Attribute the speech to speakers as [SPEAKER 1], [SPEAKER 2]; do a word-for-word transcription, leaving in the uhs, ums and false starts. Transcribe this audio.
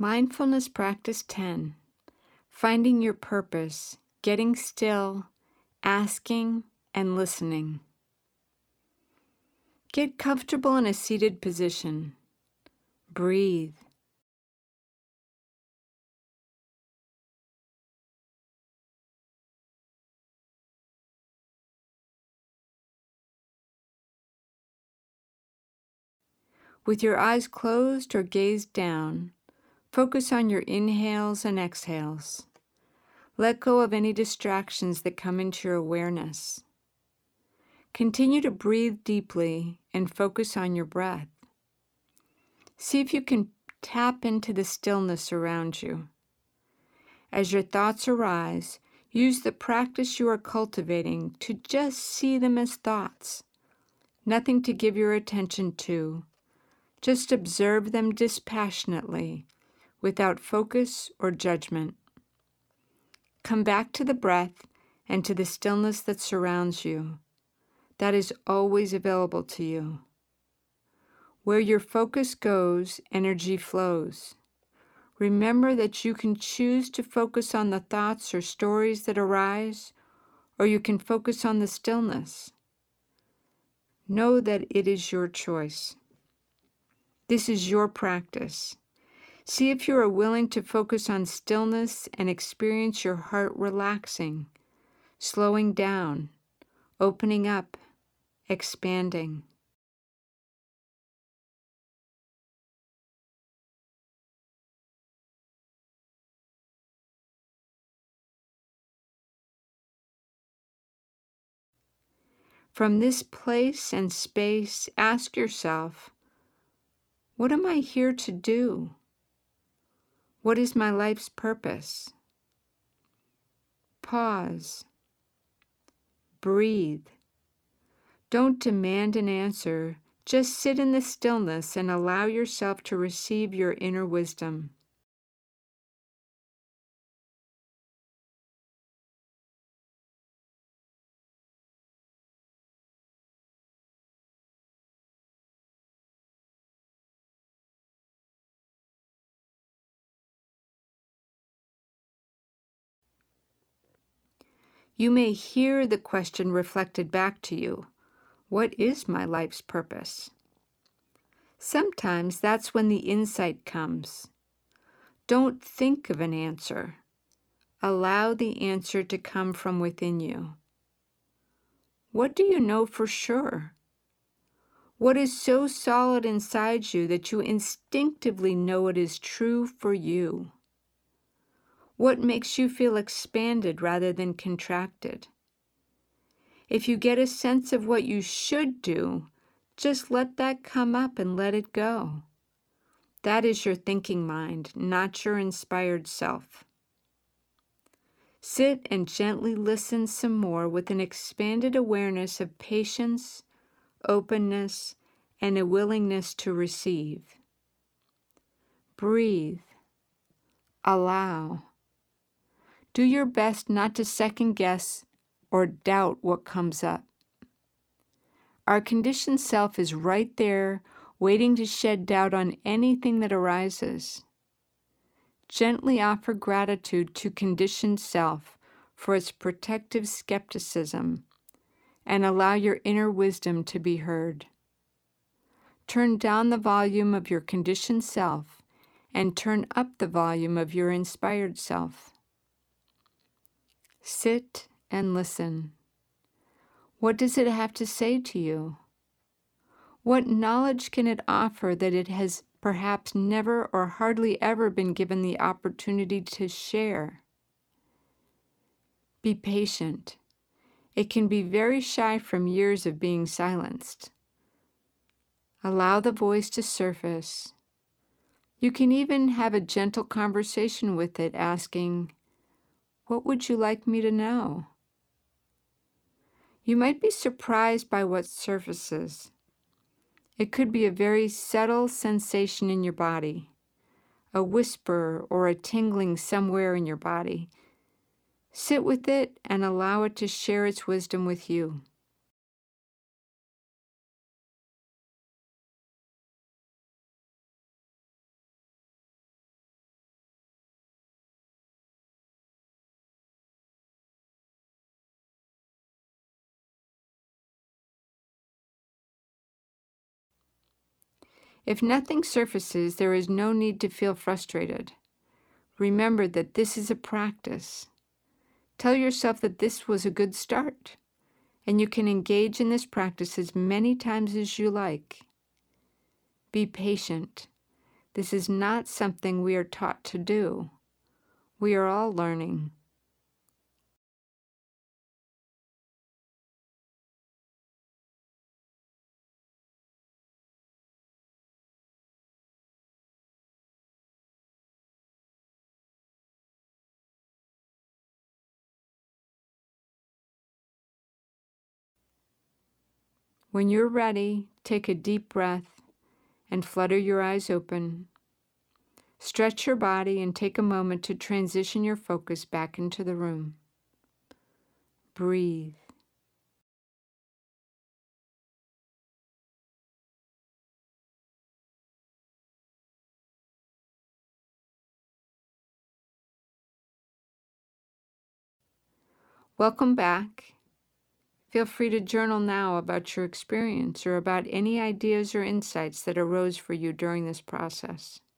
[SPEAKER 1] Mindfulness Practice ten. Finding your purpose, getting still, asking, and listening. Get comfortable in a seated position. Breathe. With your eyes closed or gazed down, focus on your inhales and exhales. Let go of any distractions that come into your awareness. Continue to breathe deeply and focus on your breath. See if you can tap into the stillness around you. As your thoughts arise, use the practice you are cultivating to just see them as thoughts, nothing to give your attention to. Just observe them dispassionately, without focus or judgment. Come back to the breath and to the stillness that surrounds you. That is always available to you. Where your focus goes, energy flows. Remember that you can choose to focus on the thoughts or stories that arise, or you can focus on the stillness. Know that it is your choice. This is your practice. See if you are willing to focus on stillness and experience your heart relaxing, slowing down, opening up, expanding. From this place and space, ask yourself, what am I here to do? What is my life's purpose? Pause. Breathe. Don't demand an answer. Just sit in the stillness and allow yourself to receive your inner wisdom. You may hear the question reflected back to you. What is my life's purpose? Sometimes that's when the insight comes. Don't think of an answer. Allow the answer to come from within you. What do you know for sure? What is so solid inside you that you instinctively know it is true for you? What makes you feel expanded rather than contracted? If you get a sense of what you should do, just let that come up and let it go. That is your thinking mind, not your inspired self. Sit and gently listen some more with an expanded awareness of patience, openness, and a willingness to receive. Breathe. Allow. Do your best not to second guess or doubt what comes up. Our conditioned self is right there, waiting to shed doubt on anything that arises. Gently offer gratitude to conditioned self for its protective skepticism, and allow your inner wisdom to be heard. Turn down the volume of your conditioned self and turn up the volume of your inspired self. Sit and listen. What does it have to say to you? What knowledge can it offer that it has perhaps never or hardly ever been given the opportunity to share? Be patient. It can be very shy from years of being silenced. Allow the voice to surface. You can even have a gentle conversation with it, asking, "What would you like me to know?" You might be surprised by what surfaces. It could be a very subtle sensation in your body, a whisper or a tingling somewhere in your body. Sit with it and allow it to share its wisdom with you. If nothing surfaces, there is no need to feel frustrated. Remember that this is a practice. Tell yourself that this was a good start, and you can engage in this practice as many times as you like. Be patient. This is not something we are taught to do. We are all learning. When you're ready, take a deep breath and flutter your eyes open. Stretch your body and take a moment to transition your focus back into the room. Breathe. Welcome back. Feel free to journal now about your experience or about any ideas or insights that arose for you during this process.